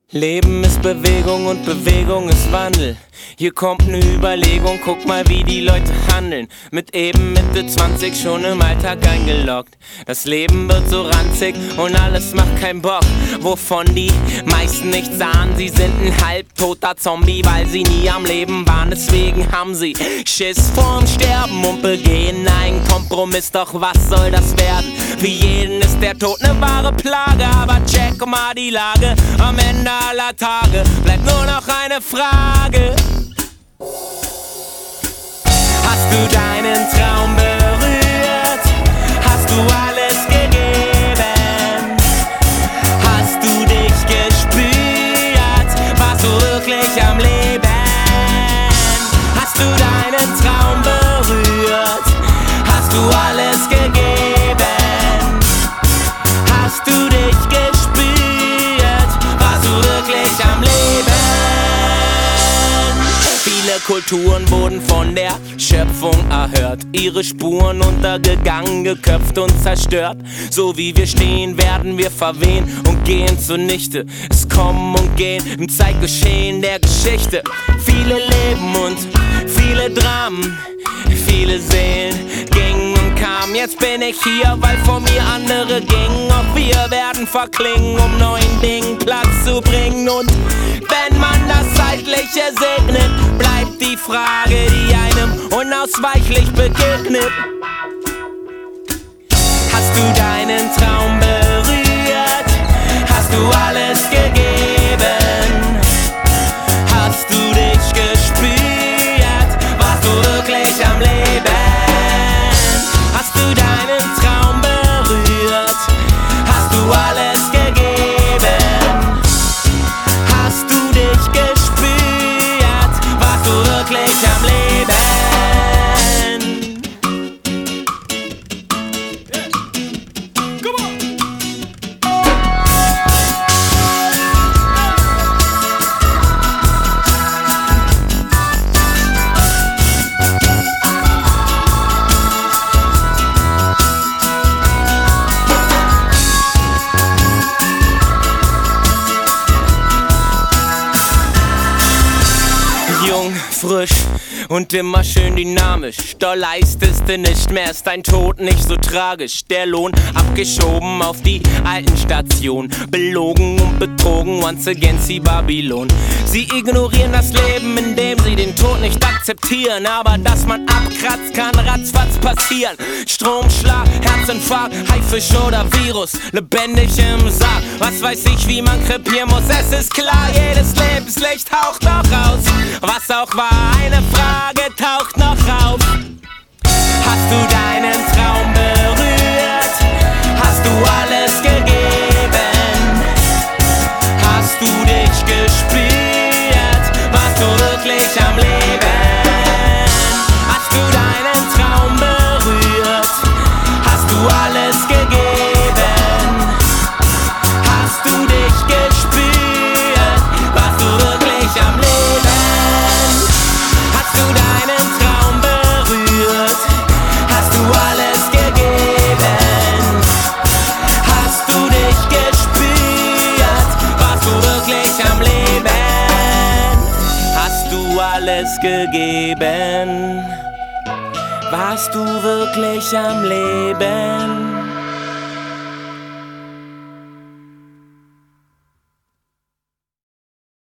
Leben ist Bewegung und Bewegung ist Wandel. Hier kommt ne Überlegung, guck mal wie die Leute handeln. Mit eben Mitte 20 schon im Alltag eingeloggt. Das Leben wird so ranzig und alles macht keinen Bock. Wovon die meisten nicht sahen, sie sind ein halbtoter Zombie, weil sie nie am Leben waren. Deswegen haben sie Schiss vorm Sterben und begehen einen Kompromiss. Doch was soll das werden? Für jeden ist der Tod ne wahre Plage. Aber check mal die Lage, am Ende aller Tage bleibt nur noch eine Frage. Hast du deinen Traum berührt? Hast du alles gegeben? Hast du dich gespürt? Warst du wirklich am Leben? Hast du deinen Traum berührt? Hast du alles gegeben? Hast du dich gespürt? Warst du wirklich am Leben? Viele Kulturen wurden von der Schöpfung erhört, ihre Spuren untergegangen, geköpft und zerstört. So wie wir stehen, werden wir verwehen und gehen zunichte. Es kommen und gehen im Zeitgeschehen der Geschichte. Viele Leben und viele Dramen, viele Seelen gingen und kamen. Jetzt bin ich hier, weil vor mir andere gingen. Auch wir werden verklingen, um neuen Dingen Platz zu bringen. Und wenn man das Zeitliche segnet, bleibt die Frage, die einem unausweichlich begegnet. Hast du deinen Traum berührt? Hast du alles gegeben? Hast du dich gespürt? Warst du wirklich am Leben? Hast du deinen Traum berührt? Hast du alles gegeben? Hast du dich gespürt? Warst du wirklich am Leben? Jung, frisch und immer schön dynamisch. Doch leistest du nicht mehr, ist dein Tod nicht so tragisch. Der Lohn abgeschoben auf die alten Stationen. Belogen und betrogen, once again sie Babylon. Sie ignorieren das Leben, indem sie den Tod nicht akzeptieren. Aber dass man abkratzt, kann ratzfatz passieren. Stromschlag, Herzinfarkt, Haifisch oder Virus. Lebendig im Sarg, was weiß ich, wie man krepieren muss. Es ist klar, jedes Lebenslicht taucht noch raus. Was auch war, eine Frage taucht noch auf. Hast du deinen Traum berührt? Hast du alles gegeben? Hast du dich gespürt? Warst du wirklich am Leben? Hast du deinen Traum berührt? Hast du alles gegeben? Hast du dich gespürt? Warst du wirklich am Leben? Hast du deinen Traum berührt? Hast du alles gegeben? Hast du dich gespürt? Warst du wirklich am Leben? Hast du alles gegeben? Warst du wirklich am Leben?